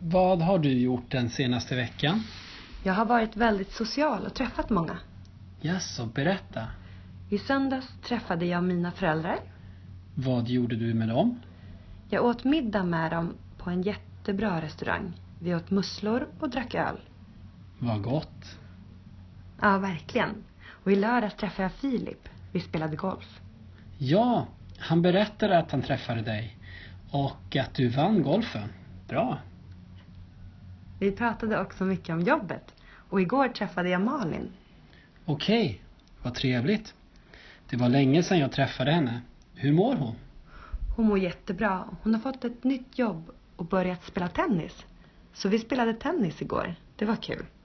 Vad har du gjort den senaste veckan? Jag har varit väldigt social och träffat många. Jaså, berätta. I söndags träffade jag mina föräldrar. Vad gjorde du med dem? Jag åt middag med dem på en jättebra restaurang. Vi åt musslor och drack öl. Vad gott. Ja, verkligen. Och i lördags träffade jag Filip. Vi spelade golf. Ja, han berättade att han träffade dig. Och att du vann golfen. Bra. Vi pratade också mycket om jobbet. Och igår träffade jag Malin. Okej, vad trevligt. Det var länge sedan jag träffade henne. Hur mår hon? Hon mår jättebra. Hon har fått ett nytt jobb och börjat spela tennis. Så vi spelade tennis igår. Det var kul.